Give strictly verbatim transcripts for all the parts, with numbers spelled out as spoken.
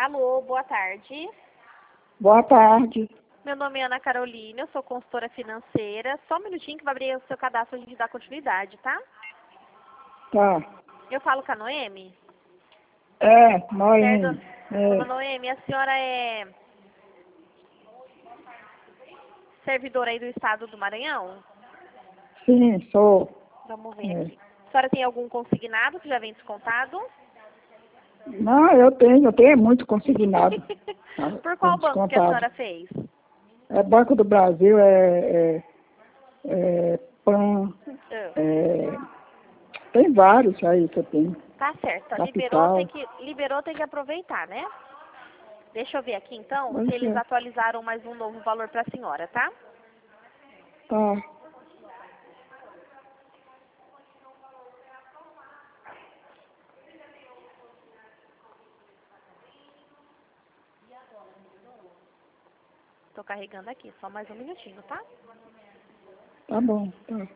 Alô, boa tarde. Boa tarde. Meu nome é Ana Carolina, eu sou consultora financeira. Só um minutinho que vai abrir o seu cadastro, a gente dá continuidade, tá? Tá. Eu falo com a Noemi? É, Noemi. Certo? Dona É, Noemi, a senhora é servidora aí do estado do Maranhão? sim, sou. Vamos ver É. aqui. A senhora tem algum consignado que já vem descontado? Não, eu tenho, eu tenho muito consignado. Tá? Por Tem qual banco que a descontado. senhora fez? É Banco do Brasil, é, é, é PAN, Ah, é, tem vários aí que eu tenho. tá certo. Liberou, tem Capital. que, liberou, tem que aproveitar, né? Deixa eu ver aqui então se Pois eles é. atualizaram mais um novo valor para a senhora, tá? Tá. Tô carregando aqui, só mais um minutinho, tá? Tá bom. Tá.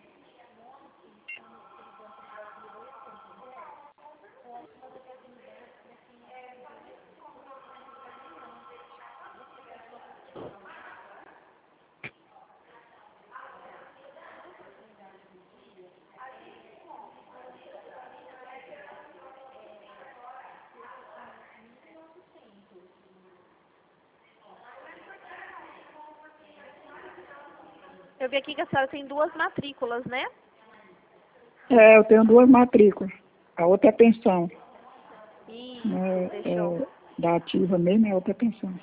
Eu vi aqui que a senhora tem duas matrículas, né? É, eu tenho duas matrículas. A outra é pensão. Isso, Né? deixa eu... É, da ativa mesmo, a outra é pensão.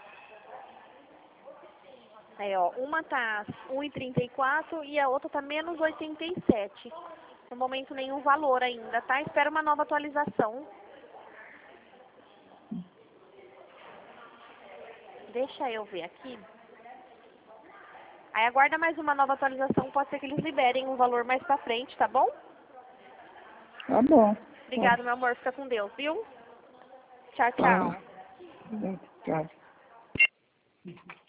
Aí, ó, uma tá um e trinta e quatro e a outra tá menos oitenta e sete. No momento nenhum valor ainda, tá? Espera uma nova atualização. Deixa eu ver aqui. Aí aguarda mais uma nova atualização, pode ser que eles liberem um valor mais pra frente, tá bom? Tá bom. Tá. Obrigado, meu amor. Fica com Deus, viu? Tchau, Tá. tchau. Tchau.